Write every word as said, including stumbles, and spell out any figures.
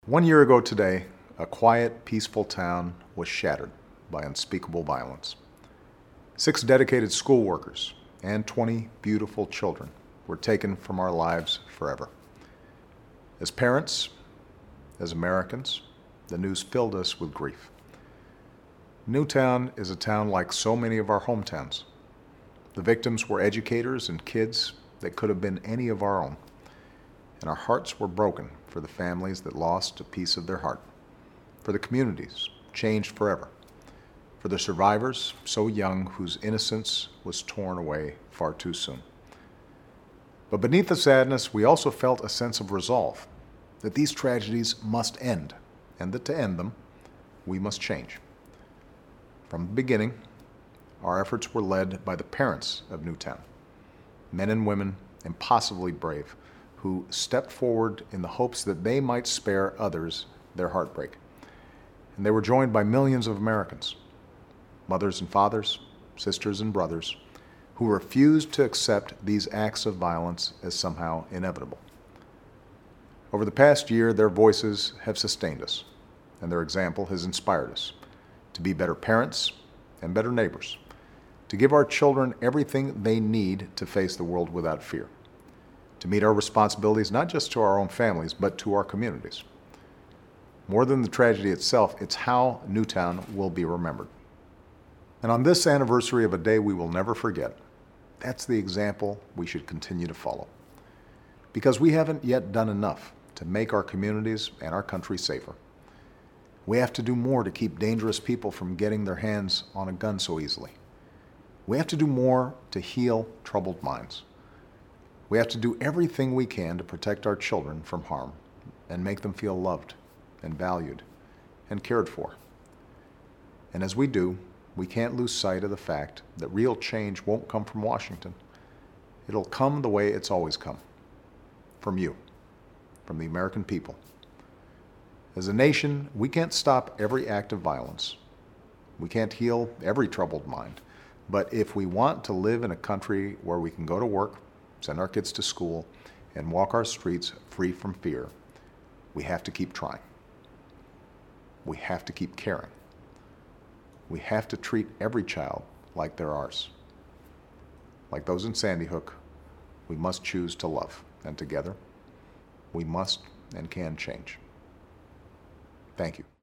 One year ago today, a quiet, peaceful town was shattered by unspeakable violence. Six dedicated school workers and twenty beautiful children were taken from our lives forever. As parents, as Americans, the news filled us with grief. Newtown is a town like so many of our hometowns. The victims were educators and kids that could have been any of our own. And our hearts were broken for the families that lost a piece of their heart, for the communities changed forever, for the survivors so young whose innocence was torn away far too soon. But beneath the sadness, we also felt a sense of resolve that these tragedies must end, and that to end them, we must change. From the beginning, our efforts were led by the parents of Newtown, men and women impossibly brave, who stepped forward in the hopes that they might spare others their heartbreak. And they were joined by millions of Americans, mothers and fathers, sisters and brothers, who refused to accept these acts of violence as somehow inevitable. Over the past year, their voices have sustained us, and their example has inspired us to be better parents and better neighbors, to give our children everything they need to face the world without fear, to meet our responsibilities not just to our own families, but to our communities. More than the tragedy itself, it's how Newtown will be remembered. And on this anniversary of a day we will never forget, that's the example we should continue to follow. Because we haven't yet done enough to make our communities and our country safer. We have to do more to keep dangerous people from getting their hands on a gun so easily. We have to do more to heal troubled minds. We have to do everything we can to protect our children from harm and make them feel loved and valued and cared for. And as we do, we can't lose sight of the fact that real change won't come from Washington. It'll come the way it's always come, from you, from the American people. As a nation, we can't stop every act of violence. We can't heal every troubled mind. But if we want to live in a country where we can go to work, send our kids to school, and walk our streets free from fear, we have to keep trying. We have to keep caring. We have to treat every child like they're ours. Like those in Sandy Hook, we must choose to love, and together, we must and can change. Thank you.